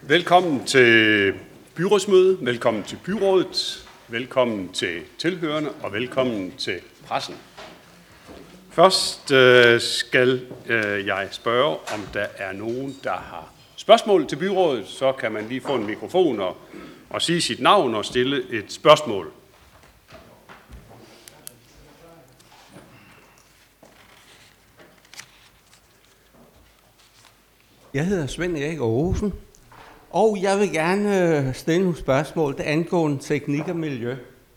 Velkommen til byrådsmøde, velkommen til byrådet, velkommen til tilhørende og velkommen til pressen. Først skal jeg spørge, om der er nogen, der har spørgsmål til byrådet. Så kan man lige få en mikrofon og sige sit navn og stille et spørgsmål. Jeg hedder Svend Erik Aarhusen, og jeg vil gerne stille nogle spørgsmål angående teknik og miljø.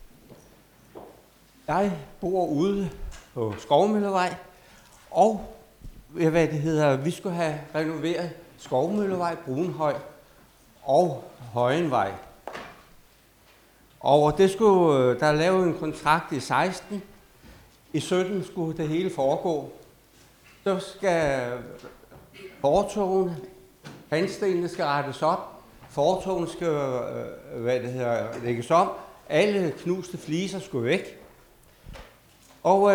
Jeg bor ude på Skovmøllevej, og vi skulle have renoveret Skovmøllevej, Brunhøj og Højenvej. Og det skulle, der lavet en kontrakt i 16. I 17 skulle det hele foregå. Så skal fortovene, handstenene skal rettes op, fortovene skal lægges om, alle knuste fliser skulle væk. Og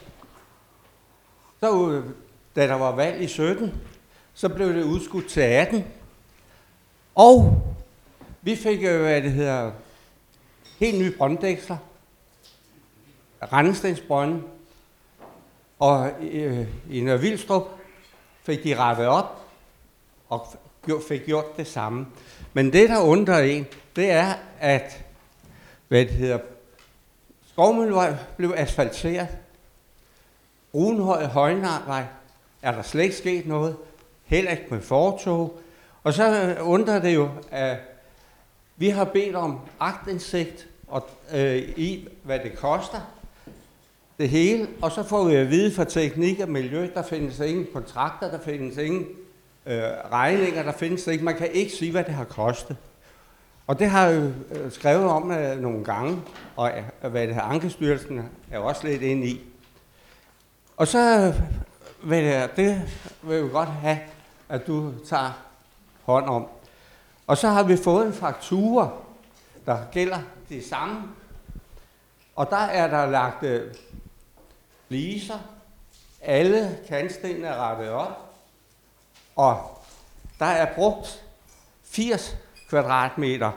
så, da der var valg i 17, så blev det udskudt til 18. Og vi fik helt nye brønddæksler, Randstensbrønden, og i Nørre Vilstrup fik de rettet op og fik gjort det samme. Men det, der undrer en, det er, at Skovmøllevej blev asfalteret. Brunhøj og Højenvej er der slet ikke sket noget. Heller ikke med fortog. Og så undrer det jo, at vi har bedt om aktindsigt i, hvad det koster. Det hele, og så får vi at vide fra teknik og miljø, der findes ingen kontrakter, der findes ingen regninger, der findes ikke. Man kan ikke sige, hvad det har kostet. Og det har jeg jo skrevet om nogle gange, og Ankestyrelsen er også lidt inde i. Og så vil jeg godt have, at du tager hånd om. Og så har vi fået en faktura, der gælder det samme. Og der er der lagt fliser, alle kantstenene er rettet op, og der er brugt 80 kvadratmeter,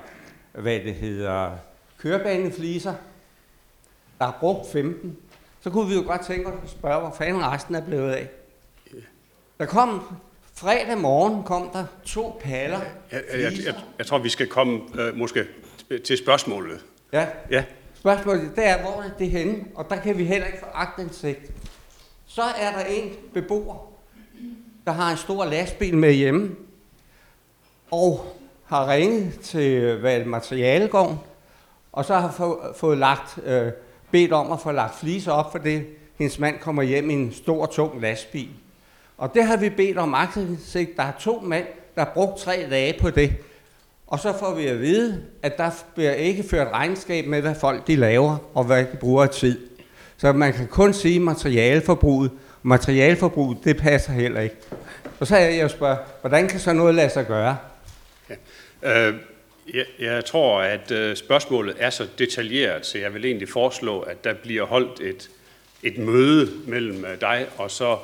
kørebanefliser. Der er brugt 15. Så kunne vi jo godt tænke os at spørge, hvor fanden resten er blevet af. Der kom fredag morgen kom der 2 paller. Jeg tror, vi skal komme måske til spørgsmålet. Ja. Spørgsmålet det er, hvor er det henne? Og der kan vi heller ikke få aktindsigt. Så er der en beboer, der har en stor lastbil med hjemme, og har ringet til materialegården, og så har bedt om at få lagt fliser op, for det hendes mand kommer hjem i en stor, tung lastbil. Og det har vi bedt om aktindsigt. Der er 2 mænd, der har brugt 3 dage på det. Og så får vi at vide, at der bliver ikke ført regnskab med, hvad folk de laver, og hvad de bruger af tid. Så man kan kun sige materialeforbruget. Materialeforbruget, det passer heller ikke. Og så er jeg jo spørger, hvordan kan så noget lade sig gøre? Ja. Jeg tror, at spørgsmålet er så detaljeret, så jeg vil egentlig foreslå, at der bliver holdt et møde mellem dig og så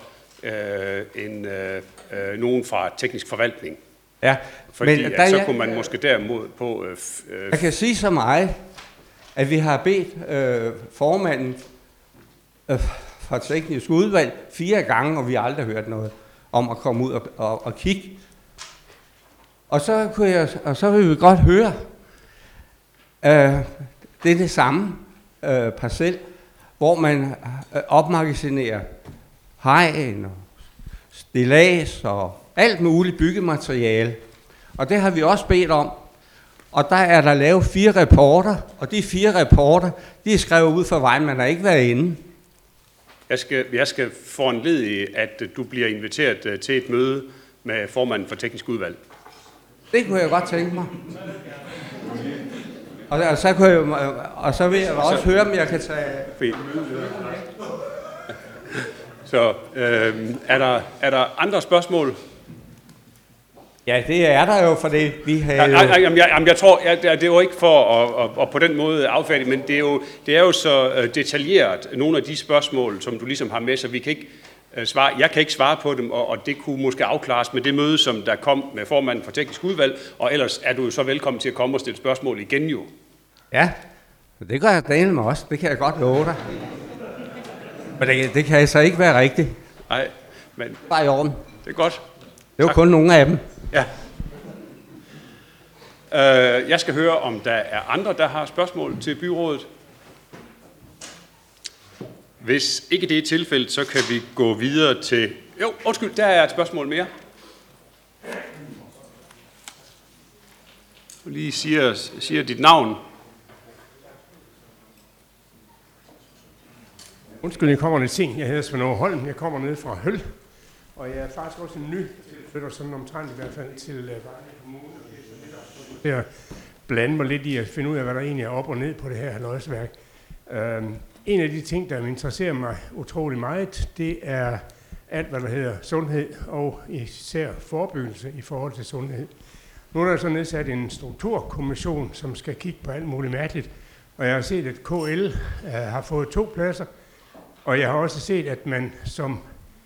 nogen fra teknisk forvaltning. Ja, fordi men så kunne man måske derimod på... Jeg kan sige så meget, at vi har bedt formanden fra teknisk udvalg 4 gange, og vi har aldrig hørt noget om at komme ud og kigge. Og så vil vi godt høre, det er det samme parcel, hvor man opmagasinerer hegn og stillads og alt muligt byggemateriale. Og det har vi også bedt om. Og der er der lavet 4 rapporter, og de 4 rapporter, de er skrevet ud for vejen, man har ikke været inde. Jeg skal foranledige, at du bliver inviteret til et møde med formanden for teknisk udvalg. Det kunne jeg godt tænke mig. Og så vil jeg også høre, om jeg kan tage... Så er der andre spørgsmål? Ja, det er der jo, for det vi har... Jeg tror, det er jo ikke for at på den måde affærdige, men det er jo så detaljeret, nogle af de spørgsmål, som du ligesom har med, så vi kan ikke svar. Jeg kan ikke svare på dem, og det kunne måske afklares med det møde, som der kom med formanden for teknisk udvalg, og ellers er du jo så velkommen til at komme og stille spørgsmål igen jo. Ja, det gør jeg dele med også. Det kan jeg godt love dig. Men det kan så ikke være rigtigt. Nej, men Bare i orden. det er godt. Det var kun nogle af dem. Ja. Jeg skal høre, om der er andre, der har spørgsmål til byrådet. Hvis ikke det er tilfældet, så kan vi gå videre til... Jo, undskyld, der er et spørgsmål mere. Du lige siger dit navn. Undskyld, jeg kommer lidt sent. Jeg hedder Svend Aage Holm. Jeg kommer ned fra Høl. Og jeg er faktisk også en ny tilflytter, sådan omtrent i hvert fald, til Vejle Kommune. Det er blande mig lidt i at finde ud af, hvad der egentlig er op og ned på det her halvøjsværk. En af de ting, der interesserer mig utrolig meget, det er alt, hvad der hedder sundhed, og især forebyggelse i forhold til sundhed. Nu er der så nedsat en strukturkommission, som skal kigge på alt muligt mærkeligt, og jeg har set, at KL har fået 2 pladser, og jeg har også set, at man som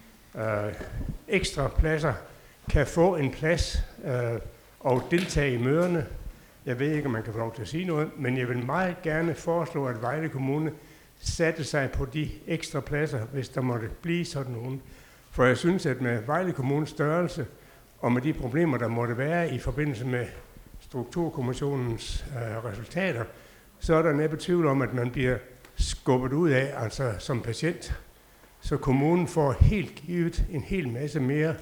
ekstra pladser kan få en plads og deltage i møderne. Jeg ved ikke, om man kan få lov til at sige noget, men jeg vil meget gerne foreslå, at Vejle Kommune satte sig på de ekstra pladser, hvis der måtte blive sådan nogen. For jeg synes, at med Vejle Kommunes størrelse og med de problemer, der måtte være i forbindelse med strukturkommissionens resultater, så er der næppe tvivl om, at man bliver skubbet ud af, altså som patient. Så kommunen får helt givet en hel masse mere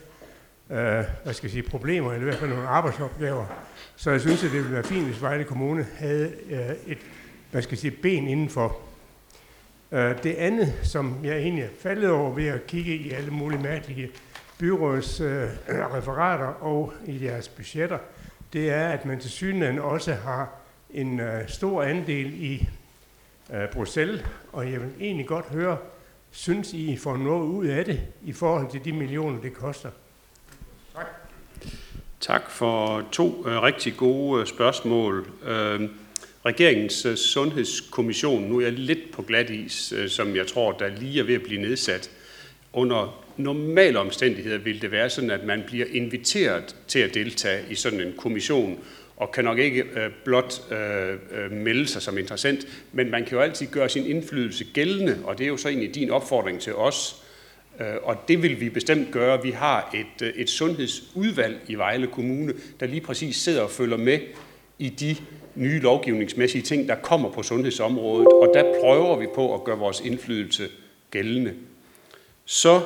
problemer, eller i hvert fald nogle arbejdsopgaver. Så jeg synes, at det ville være fint, hvis Vejle Kommune havde et ben indenfor. Det andet, som jeg egentlig er faldet over ved at kigge i alle mulige mærkelige byråds referater og i deres budgetter, det er, at man til synligheden også har en stor andel i Bruxelles, og jeg vil egentlig godt høre, synes I får noget ud af det i forhold til de millioner, det koster? Tak. Tak for 2 rigtig gode spørgsmål. Regeringens sundhedskommission, nu er jeg lidt på glat is, som jeg tror, der lige er ved at blive nedsat. Under normale omstændigheder vil det være sådan, at man bliver inviteret til at deltage i sådan en kommission, og kan nok ikke blot melde sig som interessant, men man kan jo altid gøre sin indflydelse gældende, og det er jo så egentlig din opfordring til os, og det vil vi bestemt gøre. Vi har et sundhedsudvalg i Vejle Kommune, der lige præcis sidder og følger med i de nye lovgivningsmæssige ting, der kommer på sundhedsområdet, og der prøver vi på at gøre vores indflydelse gældende. Så,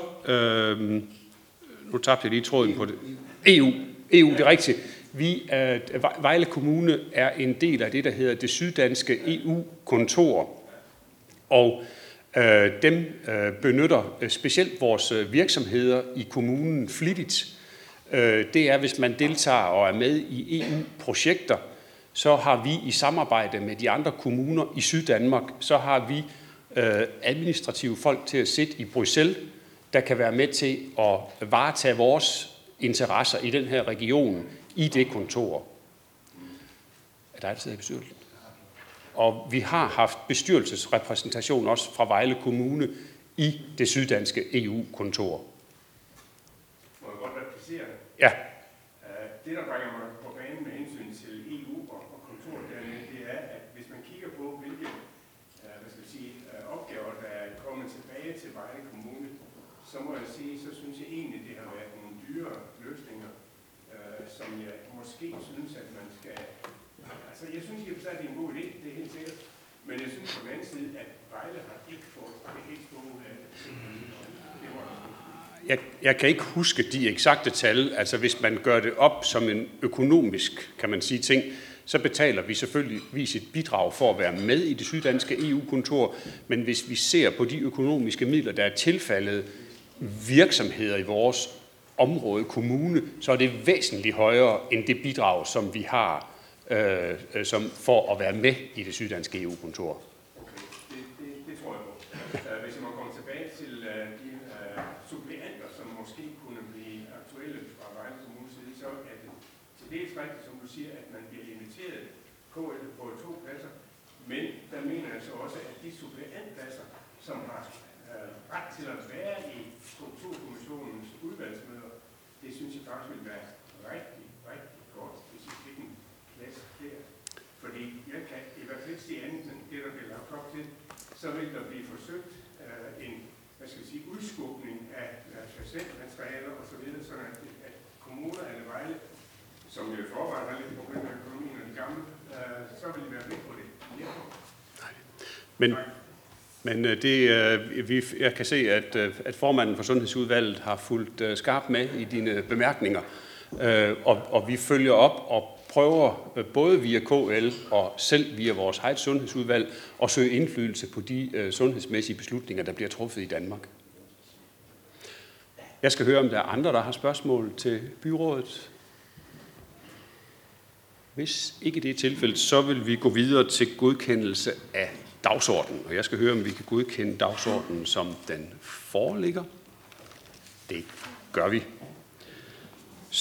nu tabte jeg lige tråden på det. EU, det er rigtigt. Vejle Kommune er en del af det, der hedder det syddanske EU-kontor, og dem benytter specielt vores virksomheder i kommunen flittigt. Det er, hvis man deltager og er med i EU-projekter, så har vi i samarbejde med de andre kommuner i Syddanmark, så har vi administrative folk til at sidde i Bruxelles, der kan være med til at varetage vores interesser i den her region i det kontor. Er der altid i bestyrelsen? Og vi har haft bestyrelsesrepræsentation også fra Vejle Kommune i det syddanske EU-kontor. Må jeg godt replicere? Ja. Det, der bringer mig på banen med hensyn til EU og kontoret dernede, det er, at hvis man kigger på, hvilke opgaver, der er kommet tilbage til Vejle Kommune, så må jeg sige, så synes jeg egentlig, det har været nogle dyre løsninger, som jeg måske synes, at man skal... Altså, jeg synes i og for sig, at det er en god idé, det er helt sikkert. Men jeg synes på den anden side, at Vejle har ikke fået det helt store ud af det. Jeg kan ikke huske de eksakte tal. Altså, hvis man gør det op som en økonomisk, kan man sige, ting, så betaler vi selvfølgelig et bidrag for at være med i det syddanske EU-kontor. Men hvis vi ser på de økonomiske midler, der er tilfaldet virksomheder i vores område, kommune, så er det væsentligt højere end det bidrag, som vi har som for at være med i det syddanske EU-kontor. Okay, det tror jeg på. Hvis jeg må komme tilbage til de suppleanter, som måske kunne blive aktuelle fra Vejle Kommunes side, så er det til dels rigtigt, som du siger, at man bliver inviteret KL på 2 pladser, men der mener jeg så også, at de suppleantpladser, som har ret til at være i strukturkommissionens udvalgsmøder, det synes jeg faktisk vil være rigtig, rigtig godt, hvis I fik en plads der. Fordi jeg kan i hvert fald ikke se andet end det, der bliver lagt op til, så vil der blive forsøgt en, hvad skal vi sige, udskubning af patientmaterialer og så videre, sådan at kommuner eller Vejle, som jo i forvejen har lidt problemer med økonomien og de gamle, så vil de være med på det. Ja. Men jeg kan se, at formanden for Sundhedsudvalget har fulgt skarpt med i dine bemærkninger, og vi følger op og prøver både via KL og selv via vores eget sundhedsudvalg at søge indflydelse på de sundhedsmæssige beslutninger, der bliver truffet i Danmark. Jeg skal høre, om der er andre, der har spørgsmål til byrådet. Hvis ikke det er tilfældet, så vil vi gå videre til godkendelse af dagsordenen. Og jeg skal høre, om vi kan godkende dagsordenen, som den foreligger. Det gør vi.